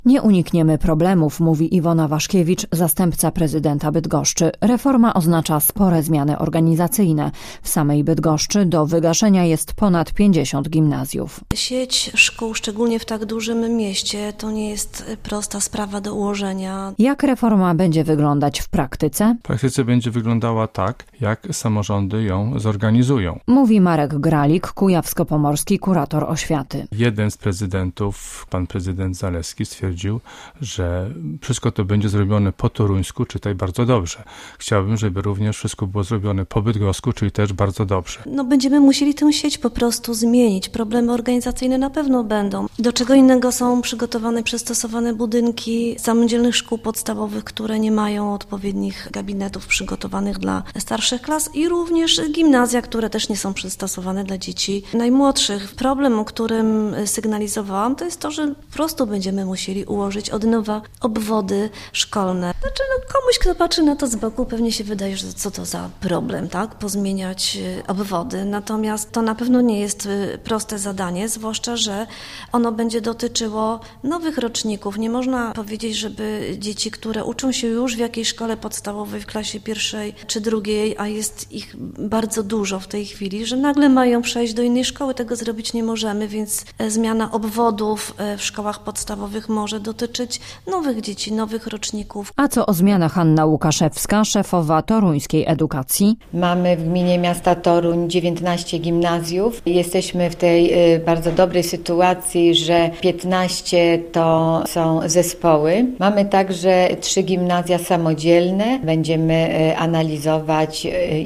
Nie unikniemy problemów, mówi Iwona Waszkiewicz, zastępca prezydenta Bydgoszczy. Reforma oznacza spore zmiany organizacyjne. W samej Bydgoszczy do wygaszenia jest ponad 50 gimnazjów. Sieć szkół, szczególnie w tak dużym mieście, to nie jest prosta sprawa do ułożenia. Jak reforma będzie wyglądać w praktyce? W praktyce będzie wyglądała tak, jak samorządy ją zorganizują. Mówi Marek Gralik, kujawsko-pomorski kurator oświaty. Jeden z prezydentów, pan prezydent Zalewski, stwierdził, że wszystko to będzie zrobione po toruńsku, czytaj bardzo dobrze. Chciałbym, żeby również wszystko było zrobione po bydgosku, czyli też bardzo dobrze. Będziemy musieli tę sieć po prostu zmienić. Problemy organizacyjne na pewno będą. Do czego innego są przygotowane, przystosowane budynki samodzielnych szkół podstawowych, które nie mają odpowiednich gabinetów przygotowanych dla starszych klas i również gimnazja, które też nie są przystosowane dla dzieci najmłodszych. Problem, o którym sygnalizowałam, to jest to, że po prostu będziemy musieli ułożyć od nowa obwody szkolne. Komuś, kto patrzy na to z boku, pewnie się wydaje, że co to za problem, tak? Pozmieniać obwody. Natomiast to na pewno nie jest proste zadanie, zwłaszcza, że ono będzie dotyczyło nowych roczników. Nie można powiedzieć, żeby dzieci, które uczą się już w jakiejś szkole podstawowej, w klasie pierwszej czy drugiej, a jest ich bardzo dużo w tej chwili, że nagle mają przejść do innej szkoły. Tego zrobić nie możemy, więc zmiana obwodów w szkołach podstawowych może dotyczyć nowych dzieci, nowych roczników. A co o zmianach? Anna Łukaszewska, szefowa toruńskiej edukacji. Mamy w gminie miasta Toruń 19 gimnazjów. Jesteśmy w tej bardzo dobrej sytuacji, że 15 to są zespoły. Mamy także 3 gimnazja samodzielne. Będziemy analizować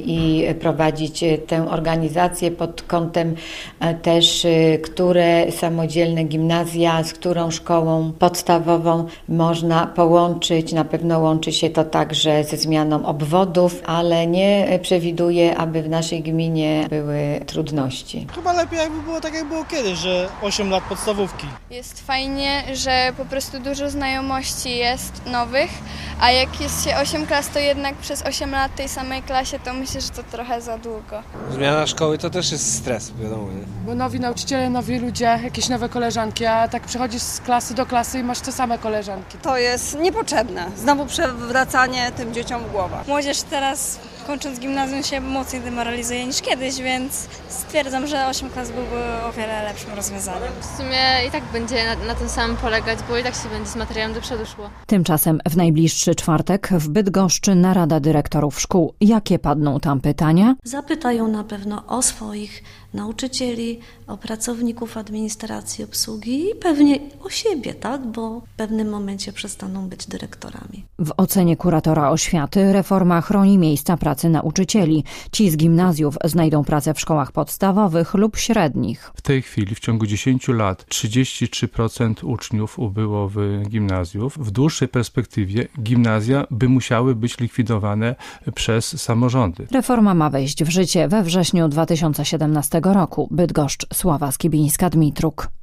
i prowadzić tę organizację pod kątem też, które samodzielne gimnazja, z którą szkołą podstawową można połączyć. Na pewno łączy się to także ze zmianą obwodów, ale nie przewiduję, aby w naszej gminie były trudności. Chyba lepiej jakby było tak, jak było kiedyś, że 8 lat podstawówki. Jest fajnie, że po prostu dużo znajomości jest nowych, a jak jest się 8 klas, to jednak przez 8 lat w tej samej klasie, to myślę, że to trochę za długo. Zmiana szkoły to też jest stres, wiadomo. Nie? Bo nowi nauczyciele, nowi ludzie, jakieś nowe koleżanki, a tak przechodzisz z klasy do klasy i masz te same koleżanki. To jest niepotrzebne. Znowu przewracanie tym dzieciom w głowach. Młodzież teraz, kończąc gimnazjum, się mocniej demoralizuje niż kiedyś, więc stwierdzam, że 8 klas byłby o wiele lepszym rozwiązaniem. W sumie i tak będzie na tym samym polegać, bo i tak się będzie z materiałem do przodu szło. Tymczasem w najbliższy czwartek w Bydgoszczy narada dyrektorów szkół. Jakie padną tam pytania? Zapytają na pewno o swoich nauczycieli, o pracowników administracji, obsługi i pewnie o siebie, tak? Bo w pewnym momencie przestaną być dyrektorami. W ocenie kuratora oświaty reforma chroni miejsca pracy nauczycieli. Ci z gimnazjów znajdą pracę w szkołach podstawowych lub średnich. W tej chwili w ciągu 10 lat 33% uczniów ubyło w gimnazjów. W dłuższej perspektywie gimnazja by musiały być likwidowane przez samorządy. Reforma ma wejść w życie we wrześniu 2017 roku. Bydgoszcz, Sława Skibińska-Dmitruk.